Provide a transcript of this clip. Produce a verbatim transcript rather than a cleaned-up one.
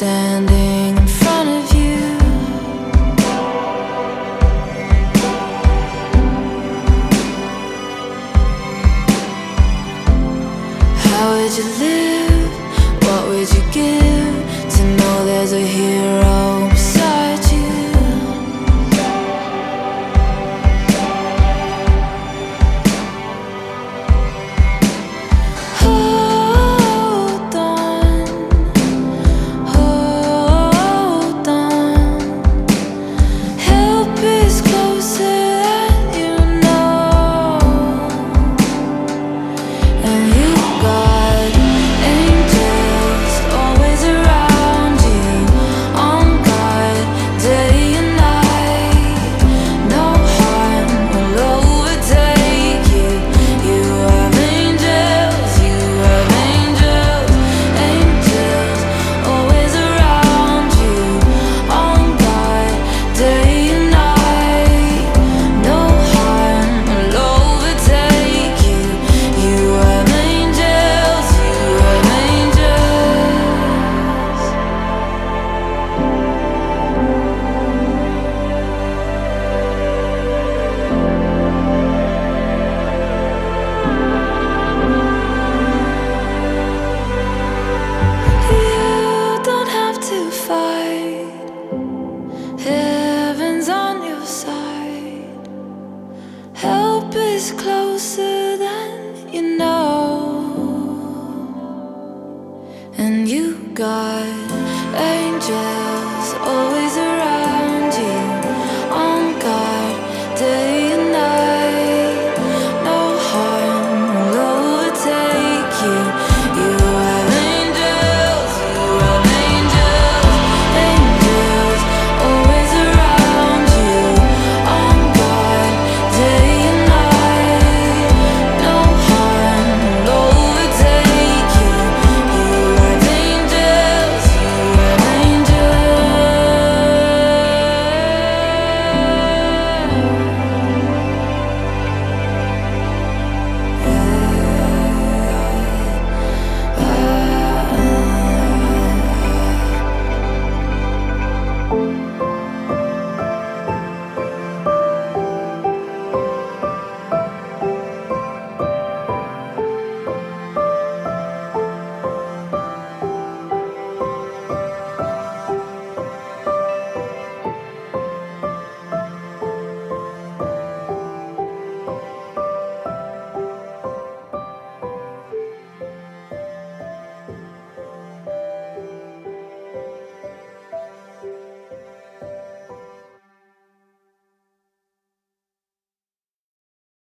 standing in front of you. How would you live? What would you give to know there's a hero beside you? Hold on, hold on. Help is closer than you know, and you got angels always around you, on guard day and night. No harm will overtake you. You have angels, you have angels, angels always around you, on guard day and night. No harm will overtake you. You have angels, you have angels. You don't have to fight. Heaven's on your side. Help is closer than you know, and you got